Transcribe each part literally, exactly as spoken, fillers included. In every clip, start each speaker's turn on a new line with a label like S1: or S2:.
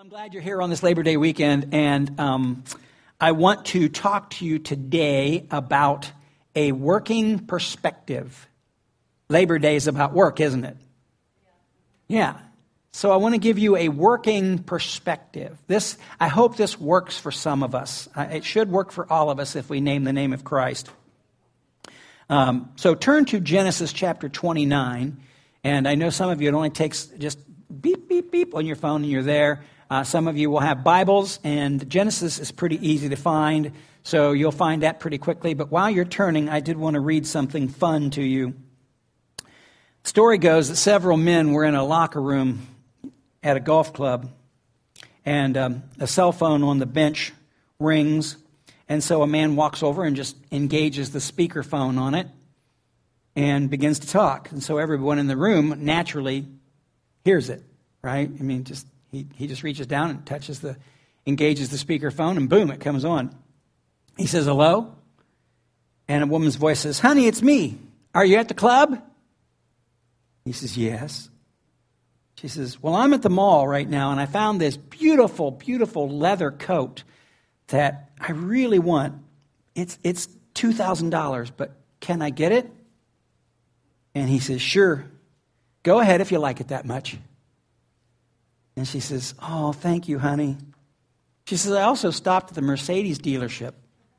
S1: I'm glad you're here on this Labor Day weekend, and um, I want to talk to you today about a working perspective. Labor Day is about work, isn't it? Yeah. So I want to give you a working perspective. This, I hope this works for some of us. Uh, it should work for all of us if we name the name of Christ. Um, so turn to Genesis chapter twenty-nine, and I know some of you, it only takes just beep, beep, beep on your phone, and you're there. Uh, some of you will have Bibles, and Genesis is pretty easy to find, so you'll find that pretty quickly. But while you're turning, I did want to read something fun to you. The story goes that several men were in a locker room at a golf club, and um, a cell phone on the bench rings, and so a man walks over and just engages the speakerphone on it and begins to talk. And so everyone in the room naturally hears it, right? I mean, just he, he just reaches down and touches the, engages the speakerphone, and boom, it comes on. He says, "Hello?" And a woman's voice says, "Honey, it's me. Are you at the club?" He says, "Yes." She says, "Well, I'm at the mall right now, and I found this beautiful, beautiful leather coat that I really want. It's it's two thousand dollars, but can I get it?" And he says, "Sure. Go ahead if you like it that much." And she says, "Oh, thank you, honey." She says, "I also stopped at the Mercedes dealership,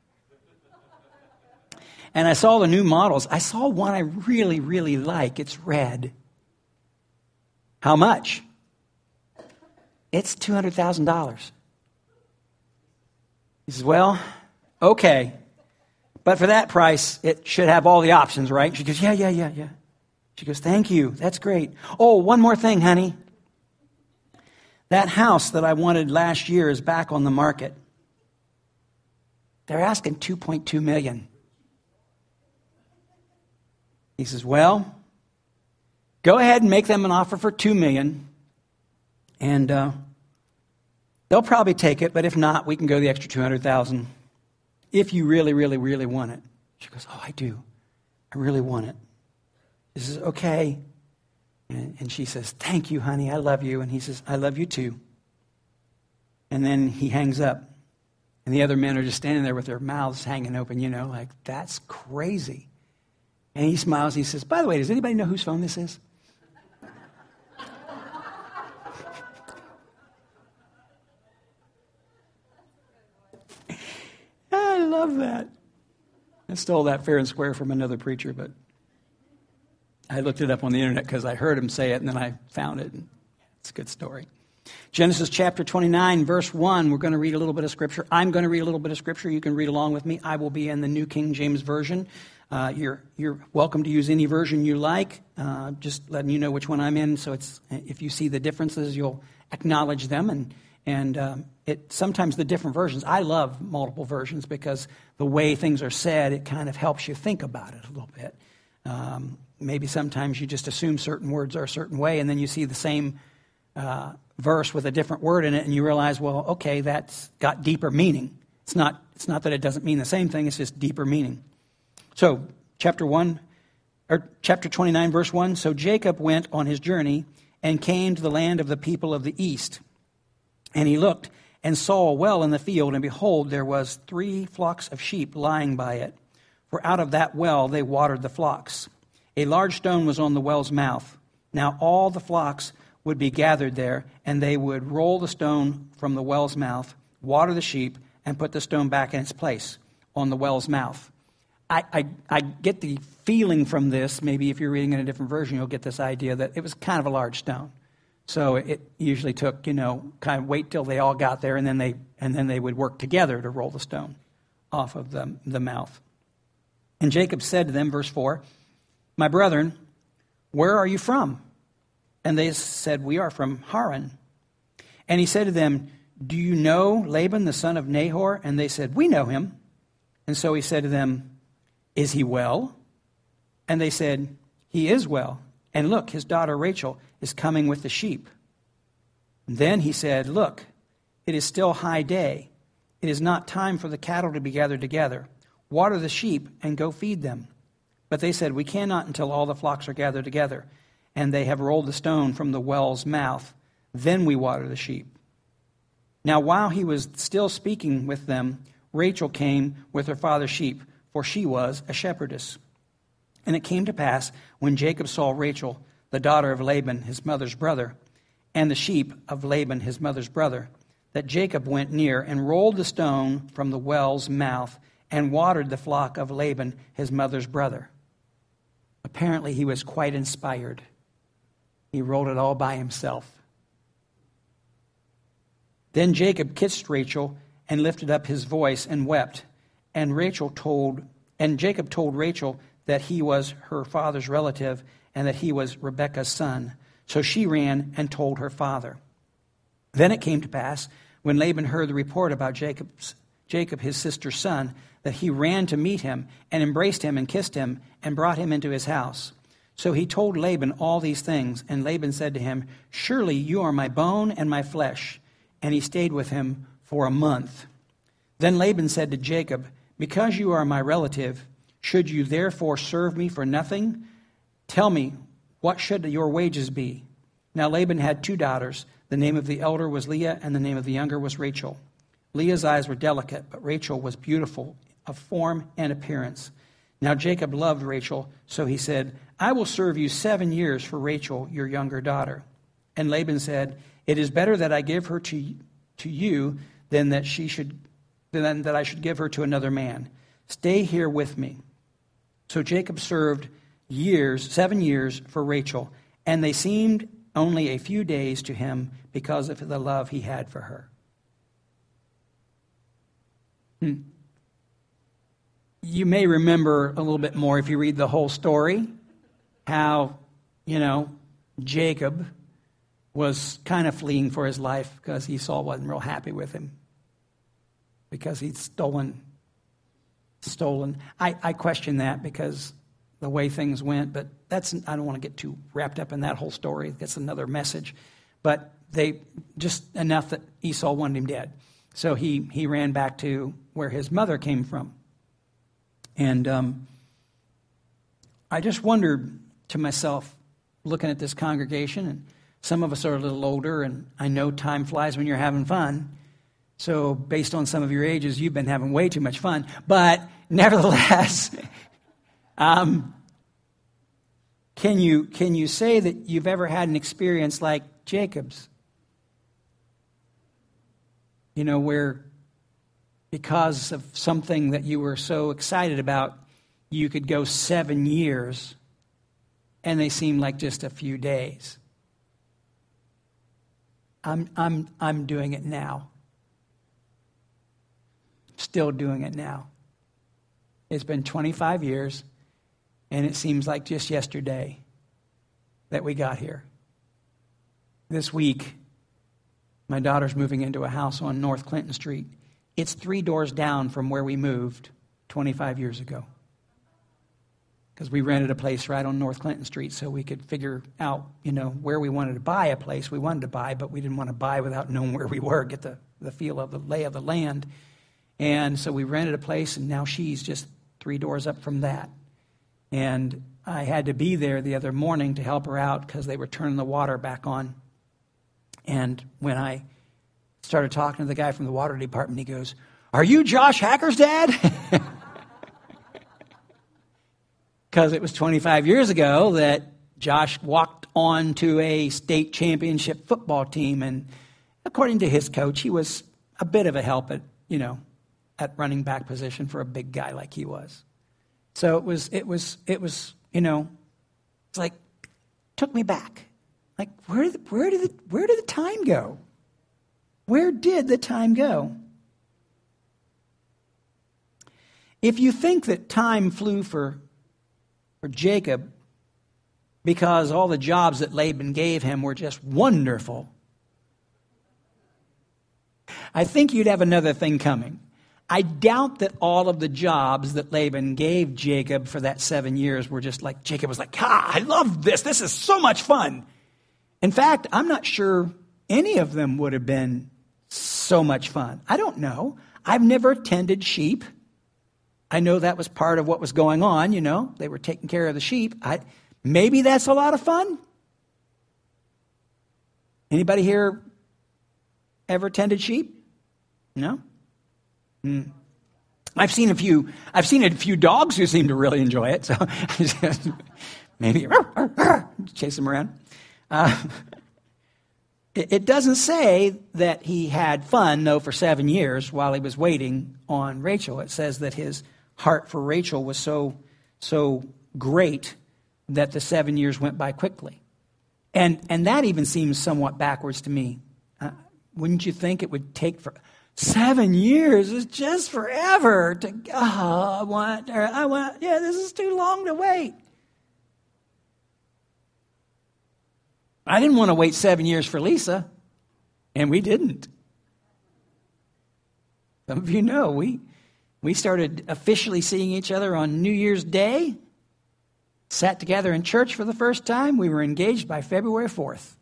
S1: and I saw the new models. I saw one I really, really like. It's red." "How much?" "It's two hundred thousand dollars. He says, "Well, okay. But for that price, it should have all the options, right?" She goes, "Yeah, yeah, yeah, yeah." She goes, "Thank you. That's great. Oh, one more thing, honey. That house that I wanted last year is back on the market. They're asking two point two million dollars. He says, "Well, go ahead and make them an offer for two million dollars, and uh, they'll probably take it, but if not, we can go the extra two hundred thousand dollars if you really, really, really want it." She goes, "Oh, I do. I really want it." He says, "Okay." And, and she says, "Thank you, honey. I love you." And he says, "I love you too." And then he hangs up. And the other men are just standing there with their mouths hanging open, you know, like, that's crazy. And he smiles. He says, "By the way, does anybody know whose phone this is?" I love that. I stole that fair and square from another preacher, but I looked it up on the internet because I heard him say it, and then I found it. And it's a good story. Genesis chapter twenty-nine, verse one. We're going to read a little bit of Scripture. I'm going to read a little bit of Scripture. You can read along with me. I will be in the New King James Version. Uh, you're you're welcome to use any version you like. Uh, just letting you know which one I'm in. So it's if you see the differences, you'll acknowledge them. And and um, it sometimes the different versions. I love multiple versions because the way things are said, it kind of helps you think about it a little bit. Um, maybe sometimes you just assume certain words are a certain way, and then you see the same uh, verse with a different word in it, and you realize, well, okay, that's got deeper meaning. It's not. It's not that it doesn't mean the same thing. It's just deeper meaning. So, chapter one, or chapter twenty-nine, verse one. So Jacob went on his journey and came to the land of the people of the east, and he looked and saw a well in the field, and behold, there was three flocks of sheep lying by it. For out of that well they watered the flocks. A large stone was on the well's mouth. Now all the flocks would be gathered there, and they would roll the stone from the well's mouth, water the sheep, and put the stone back in its place on the well's mouth. I, I, I get the feeling from this, maybe if you're reading in a different version, you'll get this idea that it was kind of a large stone. So it usually took, you know, kind of wait till they all got there, and then they and then they would work together to roll the stone off of the, the mouth. And Jacob said to them, verse four, "My brethren, where are you from?" And they said, "We are from Haran." And he said to them, "Do you know Laban, the son of Nahor?" And they said, "We know him." And so he said to them, "Is he well?" And they said, "He is well. And look, his daughter Rachel is coming with the sheep." And then he said, "Look, it is still high day. It is not time for the cattle to be gathered together. Water the sheep and go feed them." But they said, "We cannot until all the flocks are gathered together, and they have rolled the stone from the well's mouth. Then we water the sheep." Now while he was still speaking with them, Rachel came with her father's sheep, for she was a shepherdess. And it came to pass, when Jacob saw Rachel, the daughter of Laban, his mother's brother, and the sheep of Laban, his mother's brother, that Jacob went near and rolled the stone from the well's mouth and watered the flock of Laban, his mother's brother. Apparently he was quite inspired. He rolled it all by himself. Then Jacob kissed Rachel and lifted up his voice and wept. And Rachel told, and Jacob told Rachel that he was her father's relative and that he was Rebekah's son. So she ran and told her father. Then it came to pass, when Laban heard the report about Jacob's, Jacob, his sister's son, that he ran to meet him and embraced him and kissed him and brought him into his house. So he told Laban all these things, and Laban said to him, "Surely you are my bone and my flesh." And he stayed with him for a month. Then Laban said to Jacob, "Because you are my relative, should you therefore serve me for nothing? Tell me, what should your wages be?" Now Laban had two daughters. The name of the elder was Leah, and the name of the younger was Rachel. Leah's eyes were delicate, but Rachel was beautiful of form and appearance. Now Jacob loved Rachel, so he said, "I will serve you seven years for Rachel, your younger daughter." And Laban said, "It is better that I give her to, to you than that she should than that I should give her to another man. Stay here with me." So Jacob served years, seven years for Rachel, and they seemed only a few days to him because of the love he had for her. Hmm. You may remember a little bit more if you read the whole story, how, you know, Jacob was kind of fleeing for his life because Esau wasn't real happy with him because he'd stolen, stolen. I, I question that because the way things went, but that's, I don't want to get too wrapped up in that whole story. That's another message. But they, just enough that Esau wanted him dead. So he, he ran back to where his mother came from. And um, I just wondered to myself, looking at this congregation, and some of us are a little older, and I know time flies when you're having fun. So based on some of your ages, you've been having way too much fun. But nevertheless, um, can you can you say that you've ever had an experience like Jacob's? You know, where because of something that you were so excited about, you could go seven years and they seemed like just a few days. I'm I'm I'm doing it now. Still doing it now. It's been twenty-five years, and it seems like just yesterday that we got here. This week, my daughter's moving into a house on North Clinton Street. It's three doors down from where we moved twenty-five years ago. Because we rented a place right on North Clinton Street so we could figure out, you know, where we wanted to buy a place. We wanted to buy, but we didn't want to buy without knowing where we were, get the, the feel of the lay of the land. And so we rented a place, and now she's just three doors up from that. And I had to be there the other morning to help her out because they were turning the water back on. And when I started talking to the guy from the water department, he goes, "Are you Josh Hacker's dad?" Because it was twenty-five years ago that Josh walked on to a state championship football team. And according to his coach, he was a bit of a help at, you know, at running back position for a big guy like he was. So it was, it was, it was, you know, it's like, took me back. Like, where did, where did, the, where did the time go? Where did the time go? If you think that time flew for, for Jacob because all the jobs that Laban gave him were just wonderful, I think you'd have another thing coming. I doubt that all of the jobs that Laban gave Jacob for that seven years were just like, Jacob was like, "Ah, I love this. This is so much fun." In fact, I'm not sure any of them would have been so much fun. I don't know. I've never tended sheep. I know that was part of what was going on, you know. They were taking care of the sheep. I, maybe that's a lot of fun. Anybody here ever tended sheep? No? Hmm. I've seen a few, I've seen a few dogs who seem to really enjoy it, so maybe chase them around. Uh, it, it doesn't say that he had fun, though, for seven years while he was waiting on Rachel. It says that his heart for Rachel was so, so great that the seven years went by quickly. And, and that even seems somewhat backwards to me. Uh, wouldn't you think it would take for... Seven years is just forever to, oh, I want, or I want, yeah, this is too long to wait. I didn't want to wait seven years for Lisa, and we didn't. Some of you know, we, we started officially seeing each other on New Year's Day, sat together in church for the first time. We were engaged by February fourth.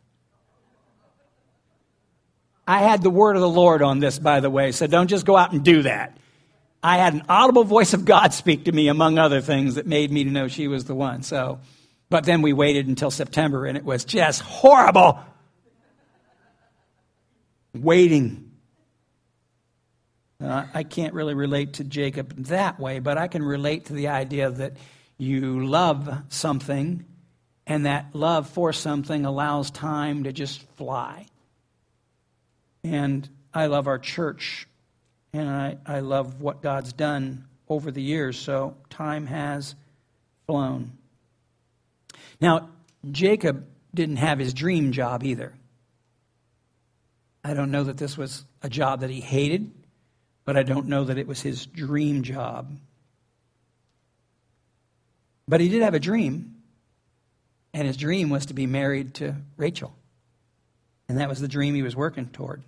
S1: I had the word of the Lord on this, by the way, so don't just go out and do that. I had an audible voice of God speak to me, among other things, that made me to know she was the one. So, but then we waited until September, and it was just horrible. Waiting. Uh, I can't really relate to Jacob that way, but I can relate to the idea that you love something, and that love for something allows time to just fly. And I love our church, and I, I love what God's done over the years, so time has flown. Now, Jacob didn't have his dream job either. I don't know that this was a job that he hated, but I don't know that it was his dream job. But he did have a dream, and his dream was to be married to Rachel. And that was the dream he was working toward.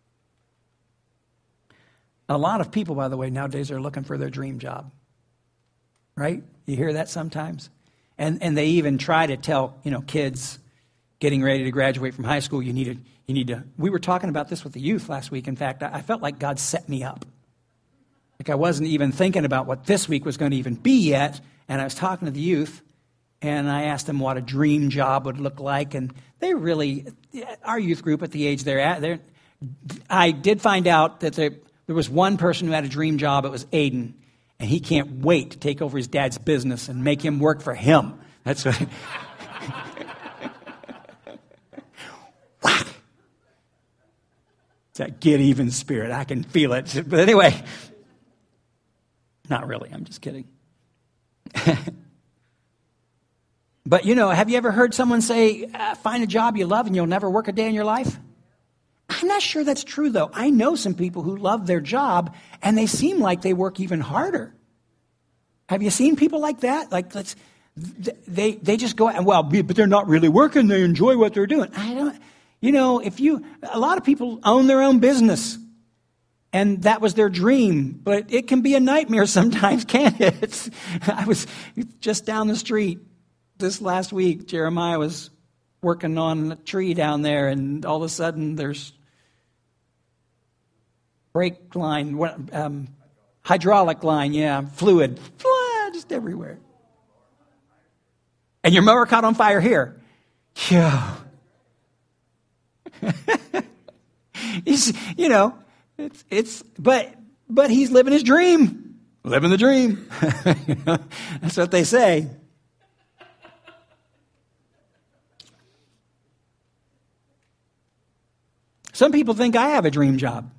S1: A lot of people, by the way, nowadays are looking for their dream job. Right? You hear that sometimes? And and they even try to tell, you know, kids getting ready to graduate from high school, you need to, you need to. We were talking about this with the youth last week. In fact, I felt like God set me up. Like I wasn't even thinking about what this week was going to even be yet. And I was talking to the youth, and I asked them what a dream job would look like. And they really, our youth group at the age they're at, they're, I did find out that they There was one person who had a dream job. It was Aiden. And he can't wait to take over his dad's business and make him work for him. That's what. Whack! It's that get even spirit. I can feel it. But anyway, not really. I'm just kidding. But, you know, have you ever heard someone say, uh, find a job you love and you'll never work a day in your life? I'm not sure that's true, though. I know some people who love their job, and they seem like they work even harder. Have you seen people like that? Like, let's, they they just go, and well, but they're not really working. They enjoy what they're doing. I don't, you know, if you, a lot of people own their own business, and that was their dream, but it can be a nightmare sometimes, can't it? It's, I was just down the street this last week. Jeremiah was working on a tree down there, and all of a sudden there's brake line, um, hydraulic line, yeah, fluid, fly, just everywhere. And your mower caught on fire here. Yeah. He's, you know, it's, it's, but, but he's living his dream. Living the dream. You know, that's what they say. Some people think I have a dream job.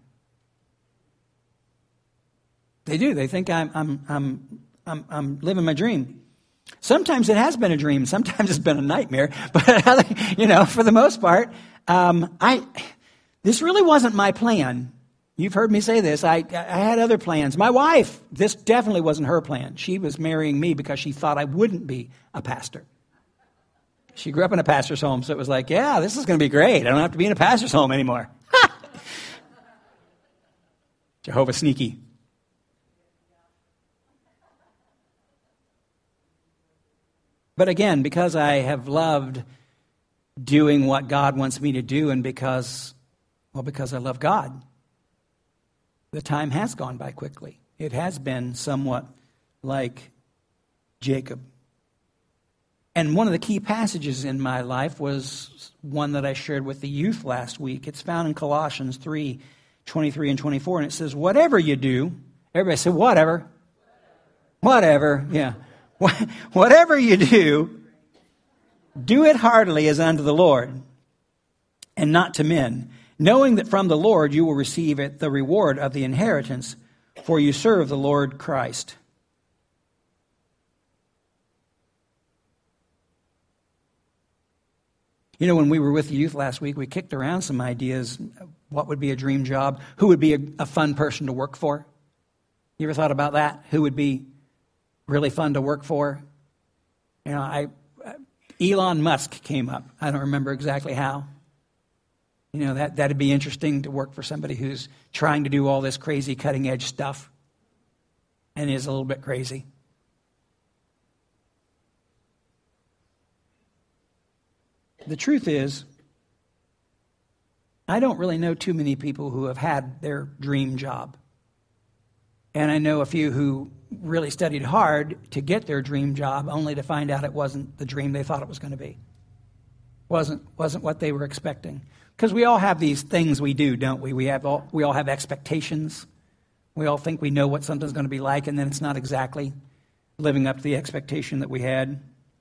S1: They do. They think I'm I'm I'm I'm, I'm living my dream. Sometimes it has been a dream. Sometimes it's been a nightmare. But you know, for the most part, um, I this really wasn't my plan. You've heard me say this. I I had other plans. My wife, this definitely wasn't her plan. She was marrying me because she thought I wouldn't be a pastor. She grew up in a pastor's home, so it was like, yeah, this is going to be great. I don't have to be in a pastor's home anymore. Jehovah sneaky. But again, because I have loved doing what God wants me to do, and because, well, because I love God, the time has gone by quickly. It has been somewhat like Jacob. And one of the key passages in my life was one that I shared with the youth last week. It's found in Colossians three, twenty-three and twenty-four, and it says, whatever you do, everybody say, whatever. Whatever, yeah. Whatever you do, do it heartily as unto the Lord, and not to men, knowing that from the Lord you will receive it, the reward of the inheritance, for you serve the Lord Christ. You know, when we were with the youth last week, we kicked around some ideas. What would be a dream job? Who would be a, a fun person to work for? You ever thought about that? Who would be really fun to work for? You know, I Elon Musk came up. I don't remember exactly how. You know, that, that'd be interesting to work for somebody who's trying to do all this crazy cutting-edge stuff and is a little bit crazy. The truth is, I don't really know too many people who have had their dream job. And I know a few who really studied hard to get their dream job, only to find out it wasn't the dream they thought it was going to be. Wasn't wasn't what they were expecting. Because we all have these things we do, don't we? We have all we all have expectations. We all think we know what something's going to be like, and then it's not exactly living up to the expectation that we had.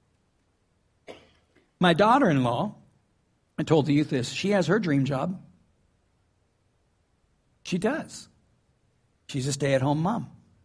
S1: My daughter-in-law, I told the youth this, she has her dream job. She does. She's a stay-at-home mom.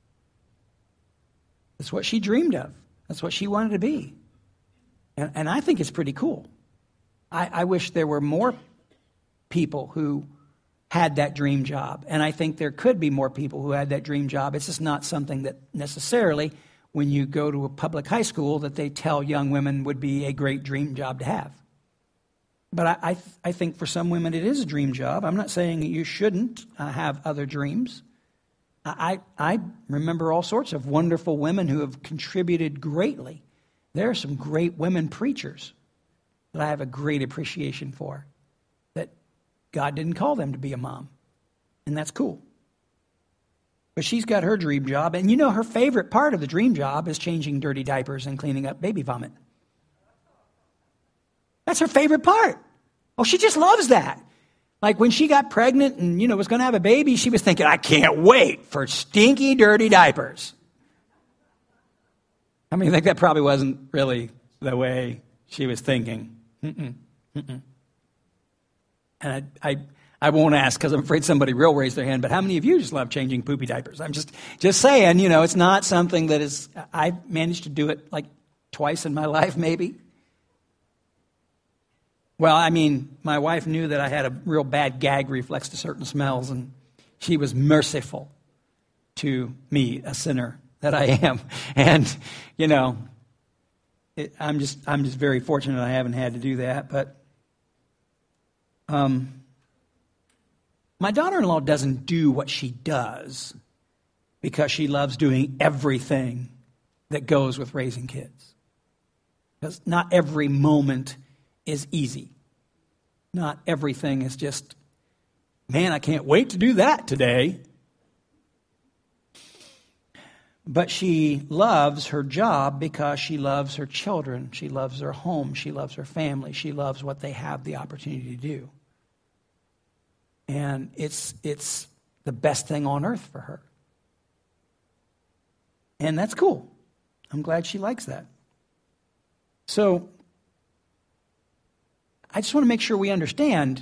S1: That's what she dreamed of. That's what she wanted to be. And, and I think it's pretty cool. I, I wish there were more people who had that dream job. And I think there could be more people who had that dream job. It's just not something that necessarily, when you go to a public high school, that they tell young women would be a great dream job to have. But I, I, th- I think for some women it is a dream job. I'm not saying that you shouldn't uh, have other dreams. I, I remember all sorts of wonderful women who have contributed greatly. There are some great women preachers that I have a great appreciation for, that God didn't call them to be a mom. And that's cool. But she's got her dream job, and you know her favorite part of the dream job is changing dirty diapers and cleaning up baby vomit. That's her favorite part. Oh, she just loves that. Like when she got pregnant and, you know, was going to have a baby, she was thinking, I can't wait for stinky, dirty diapers. I mean, I think that probably wasn't really the way she was thinking. Mm-mm, mm-mm. And I, I, I won't ask because I'm afraid somebody will raise their hand, but how many of you just love changing poopy diapers? I'm just, just saying, you know, it's not something that is, I've managed to do it like twice in my life, maybe. Well, I mean, my wife knew that I had a real bad gag reflex to certain smells, and she was merciful to me, a sinner that I am. And, you know, it, I'm just I'm just very fortunate I haven't had to do that. But um, my daughter-in-law doesn't do what she does because she loves doing everything that goes with raising kids. Because not every moment is easy. Not everything is just, man, I can't wait to do that today. But she loves her job because she loves her children. She loves their home. She loves her family. She loves what they have the opportunity to do. And it's it's the best thing on earth for her. And that's cool. I'm glad she likes that. So I just want to make sure we understand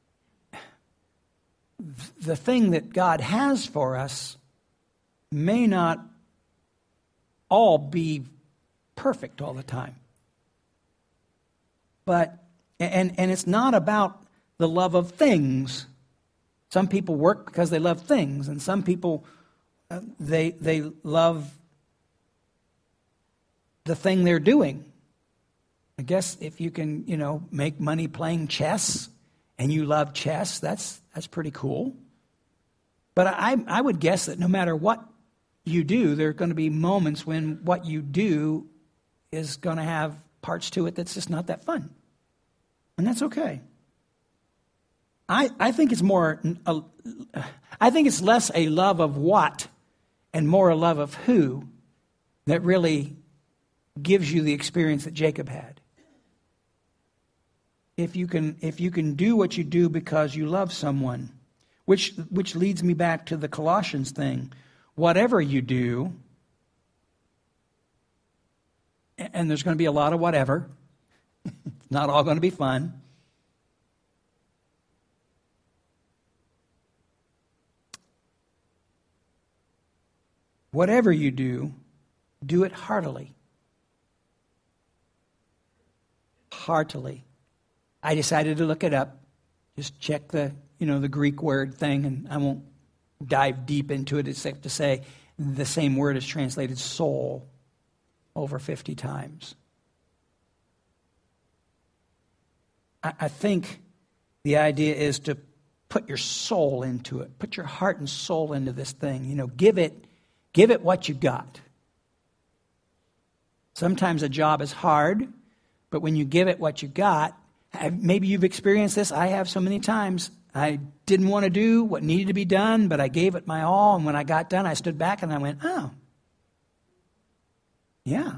S1: the thing that God has for us may not all be perfect all the time. But, and, and it's not about the love of things. Some people work because they love things, and some people, uh, they they love the thing they're doing. I guess if you can, you know, make money playing chess and you love chess, that's that's pretty cool. But I I would guess that no matter what you do, there are going to be moments when what you do is going to have parts to it that's just not that fun. And that's okay. I I think it's more, uh, I think it's less a love of what and more a love of who that really gives you the experience that Jacob had. If you can, if you can do what you do because you love someone, which which leads me back to the Colossians thing. Whatever you do, and there's going to be a lot of whatever, it's not all going to be fun. Whatever you do, do it heartily. Heartily. I decided to look it up. Just check the, you know, the Greek word thing, and I won't dive deep into it except to say the same word is translated soul over fifty times. I, I think the idea is to put your soul into it. Put your heart and soul into this thing. You know, give it, give it what you got. Sometimes a job is hard, but when you give it what you got, maybe you've experienced this. I have so many times. I didn't want to do what needed to be done, but I gave it my all. And when I got done, I stood back and I went, oh, yeah.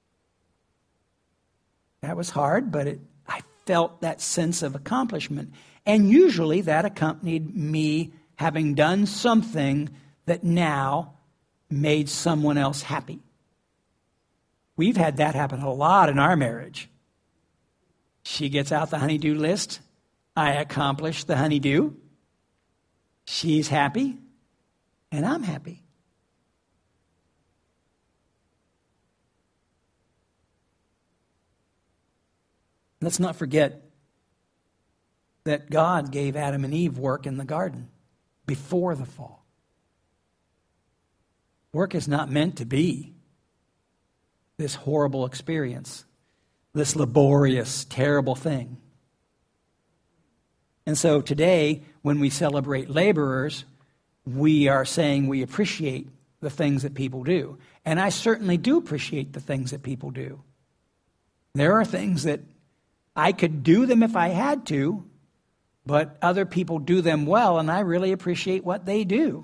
S1: That was hard, but it, I felt that sense of accomplishment. And usually that accompanied me having done something that now made someone else happy. We've had that happen a lot in our marriage. She gets out the honey-do list. I accomplish the honey-do. She's happy, and I'm happy. Let's not forget that God gave Adam and Eve work in the garden before the fall. Work is not meant to be this horrible experience, this laborious, terrible thing. And so today, when we celebrate laborers, we are saying we appreciate the things that people do. And I certainly do appreciate the things that people do. There are things that I could do them if I had to, but other people do them well, and I really appreciate what they do.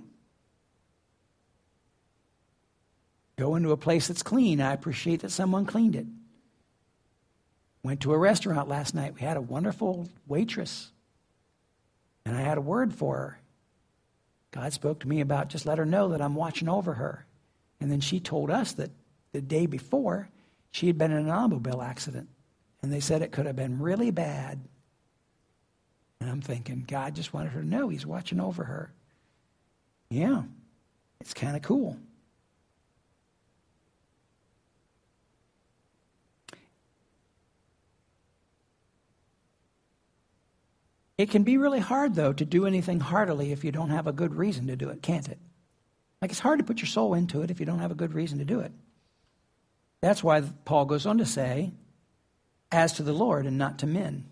S1: Go into a place that's clean. I appreciate that someone cleaned it. Went to a restaurant last night. We had a wonderful waitress. And I had a word for her. God spoke to me about just let her know that I'm watching over her. And then she told us that the day before, she had been in an automobile accident. And they said it could have been really bad. And I'm thinking, God just wanted her to know he's watching over her. Yeah, it's kind of cool. It can be really hard, though, to do anything heartily if you don't have a good reason to do it, can't it? Like, it's hard to put your soul into it if you don't have a good reason to do it. That's why Paul goes on to say, as to the Lord and not to men.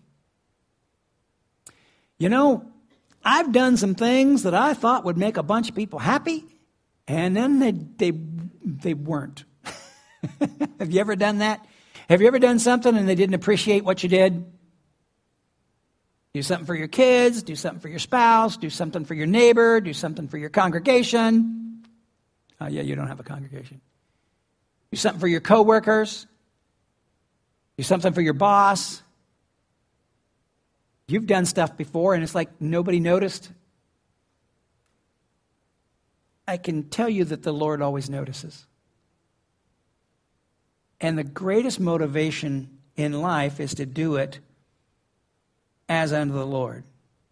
S1: You know, I've done some things that I thought would make a bunch of people happy, and then they they, they weren't. Have you ever done that? Have you ever done something and they didn't appreciate what you did? Do something for your kids, do something for your spouse, do something for your neighbor, do something for your congregation. Oh, yeah, you don't have a congregation. Do something for your coworkers. Do something for your boss. You've done stuff before and it's like nobody noticed. I can tell you that the Lord always notices. And the greatest motivation in life is to do it as unto the Lord.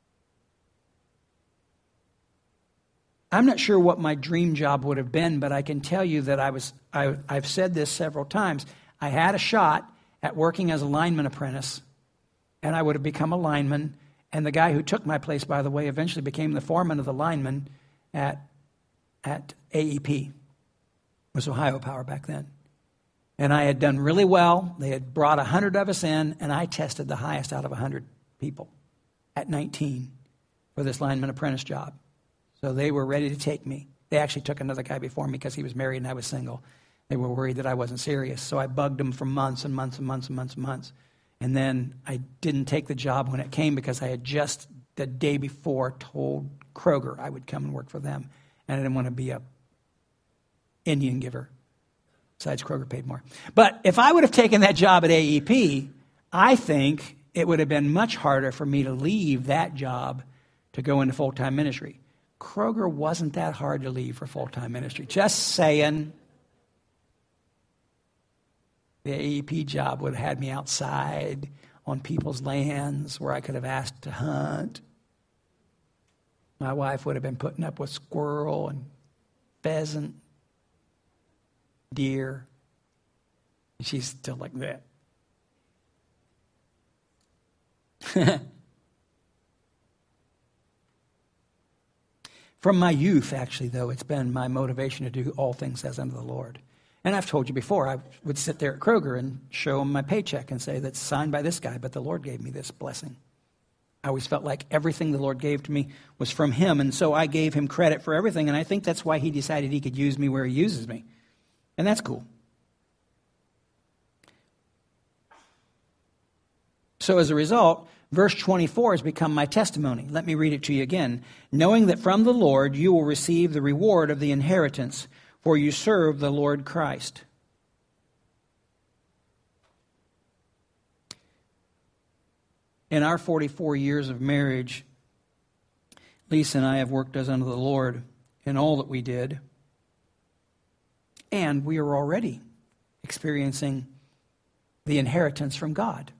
S1: I'm not sure what my dream job would have been, but I can tell you that I was, I, I've said this several times. I had a shot at working as a lineman apprentice, and I would have become a lineman. And the guy who took my place, by the way, eventually became the foreman of the linemen at, at A E P. It was Ohio Power back then. And I had done really well. They had brought one hundred of us in, and I tested the highest out of one hundred people at nineteen for this lineman apprentice job. So they were ready to take me. They actually took another guy before me because he was married and I was single. They were worried that I wasn't serious. So I bugged them for months and months and months and months and months. And then I didn't take the job when it came because I had just the day before told Kroger I would come and work for them. And I didn't want to be a Indian giver. Besides, Kroger paid more. But if I would have taken that job at A E P, I think it would have been much harder for me to leave that job to go into full-time ministry. Kroger wasn't that hard to leave for full-time ministry. Just saying. The A E P job would have had me outside on people's lands where I could have asked to hunt. My wife would have been putting up with squirrel and pheasant, deer. And she's still like that. From my youth, actually, though, it's been my motivation to do all things as unto the Lord. And I've told you before, I would sit there at Kroger and show him my paycheck and say, that's signed by this guy, but the Lord gave me this blessing. I always felt like everything the Lord gave to me was from him, and so I gave him credit for everything, and I think that's why he decided he could use me where he uses me. And that's cool. So as a result, verse twenty-four has become my testimony. Let me read it to you again. Knowing that from the Lord you will receive the reward of the inheritance, for you serve the Lord Christ. In our forty-four years of marriage, Lisa and I have worked as unto the Lord in all that we did. And we are already experiencing the inheritance from God.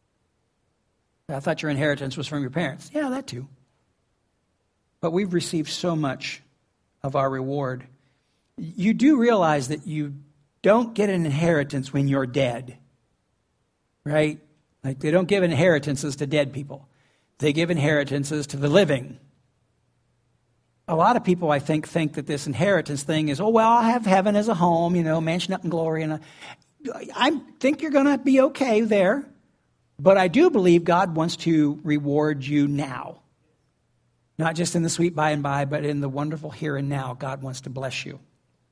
S1: I thought your inheritance was from your parents. Yeah, that too. But we've received so much of our reward. You do realize that you don't get an inheritance when you're dead, right? Like they don't give inheritances to dead people. They give inheritances to the living. A lot of people, I think, think that this inheritance thing is, oh, well, I'll have heaven as a home, you know, mansion up in glory. And I, I think you're going to be okay there. But I do believe God wants to reward you now. Not just in the sweet by and by, but in the wonderful here and now. God wants to bless you.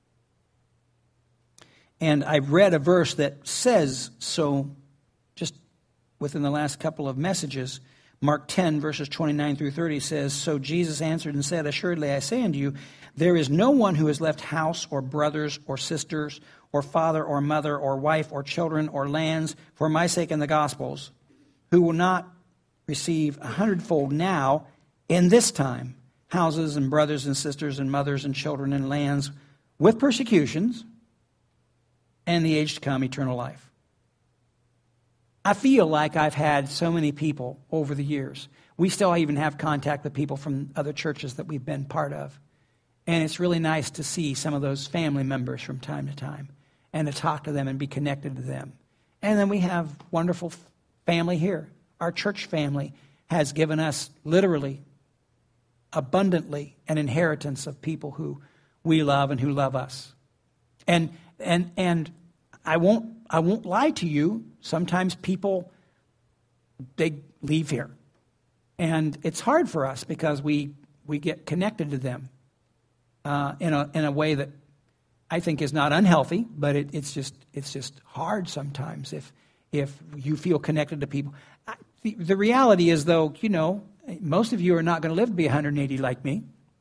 S1: And I've read a verse that says so just within the last couple of messages. Mark ten, verses twenty-nine through thirty says, So Jesus answered and said, Assuredly I say unto you, there is no one who has left house or brothers or sisters or father or mother or wife or children or lands for my sake and the gospel's, who will not receive a hundredfold now in this time, houses and brothers and sisters and mothers and children and lands with persecutions, and the age to come, eternal life. I feel like I've had so many people over the years. We still even have contact with people from other churches that we've been part of. And it's really nice to see some of those family members from time to time and to talk to them and be connected to them. And then we have wonderful family here. Our church family has given us literally, abundantly, an inheritance of people who we love and who love us. And and and I won't I won't lie to you. Sometimes people, they leave here. And it's hard for us because we we get connected to them uh, in a in a way that I think is not unhealthy, but it, it's just it's just hard sometimes if if you feel connected to people. I, the, the reality is, though, you know, most of you are not going to live to be one hundred eighty like me.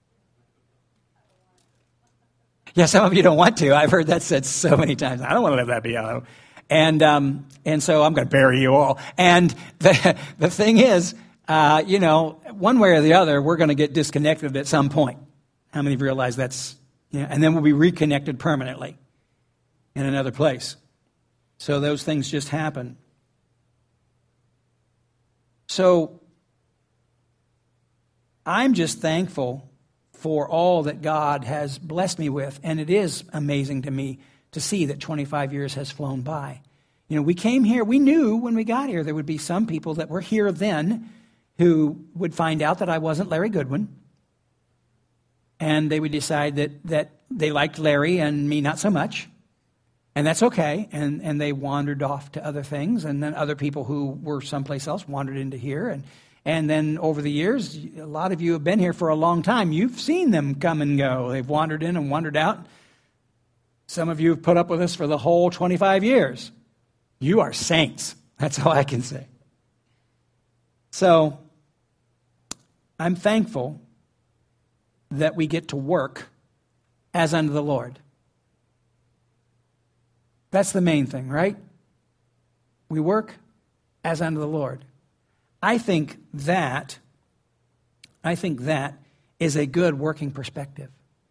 S1: Yeah, some of you don't want to. I've heard that said so many times. I don't want to live that beyond. And um, and so I'm going to bury you all. And the the thing is, uh, you know, one way or the other, we're going to get disconnected at some point. How many of you realize that's, you know, and then we'll be reconnected permanently in another place. So those things just happen. So I'm just thankful for all that God has blessed me with. And it is amazing to me to see that twenty-five years has flown by. You know, we came here, we knew when we got here there would be some people that were here then who would find out that I wasn't Larry Goodwin. And they would decide that, that they liked Larry and me not so much. And that's okay. And, and they wandered off to other things. And then other people who were someplace else wandered into here. And And then over the years, a lot of you have been here for a long time. You've seen them come and go. They've wandered in and wandered out. Some of you have put up with us for the whole twenty-five years. You are saints. That's all I can say. So I'm thankful that we get to work as unto the Lord. That's the main thing, right? We work as unto the Lord. I think that, I think that is a good working perspective.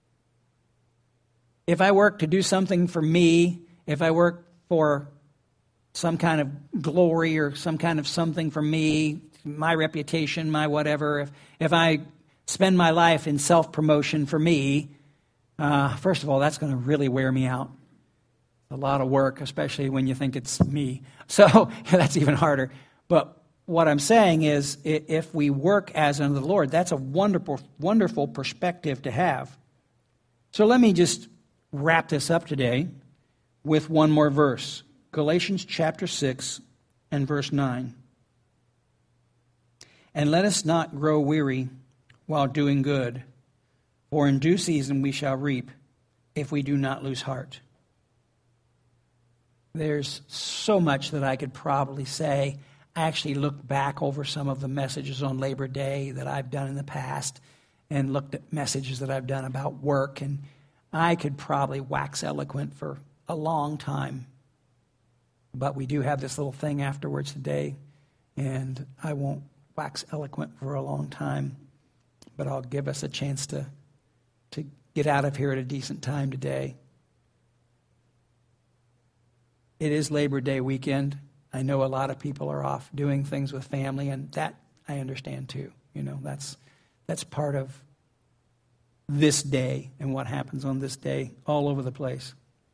S1: If I work to do something for me, if I work for some kind of glory or some kind of something for me, my reputation, my whatever, if, if I spend my life in self-promotion for me, uh, first of all, that's going to really wear me out. A lot of work, especially when you think it's me. So that's even harder. But what I'm saying is, if we work as unto the Lord, that's a wonderful, wonderful perspective to have. So let me just wrap this up today with one more verse. Galatians chapter six and verse nine. And let us not grow weary while doing good, for in due season we shall reap if we do not lose heart. There's so much that I could probably say. I actually looked back over some of the messages on Labor Day that I've done in the past and looked at messages that I've done about work, and I could probably wax eloquent for a long time. But we do have this little thing afterwards today, and I won't wax eloquent for a long time, but I'll give us a chance to, to get out of here at a decent time today. It is Labor Day weekend. I know a lot of people are off doing things with family, and that I understand too. You know, that's that's part of this day and what happens on this day all over the place.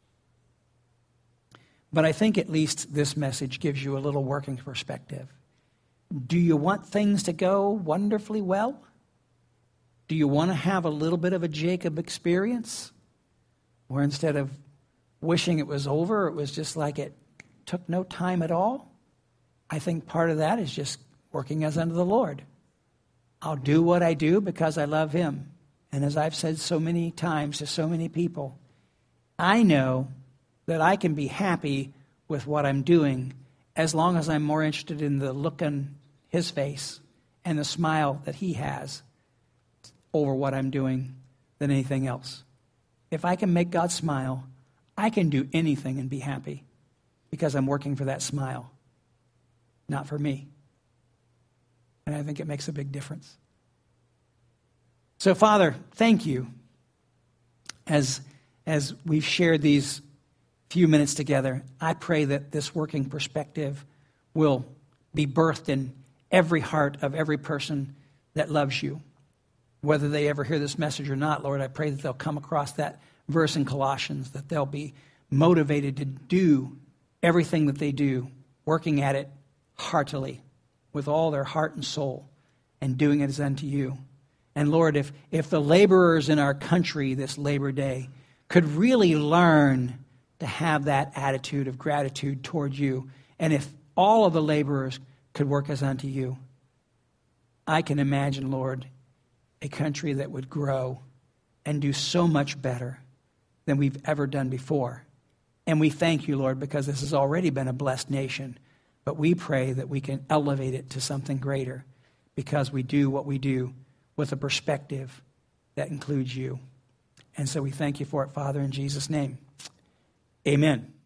S1: But I think at least this message gives you a little working perspective. Do you want things to go wonderfully well? Do you want to have a little bit of a Jacob experience? Where instead of wishing it was over, it was just like it took no time at all? I think part of that is just working as unto the Lord. I'll do what I do because I love Him. And as I've said so many times to so many people, I know that I can be happy with what I'm doing as long as I'm more interested in the look on His face and the smile that He has over what I'm doing than anything else. If I can make God smile, I can do anything and be happy because I'm working for that smile, not for me. And I think it makes a big difference. So, Father, thank you as, as we've shared these few minutes together. I pray that this working perspective will be birthed in every heart of every person that loves you. Whether they ever hear this message or not, Lord, I pray that they'll come across that verse in Colossians, that they'll be motivated to do everything that they do, working at it heartily, with all their heart and soul, and doing it as unto you. And Lord, if, if the laborers in our country this Labor Day could really learn to have that attitude of gratitude toward you, and if all of the laborers could work as unto you, I can imagine, Lord, a country that would grow and do so much better than we've ever done before. And we thank you, Lord, because this has already been a blessed nation. But we pray that we can elevate it to something greater because we do what we do with a perspective that includes you. And so we thank you for it, Father, in Jesus' name. Amen.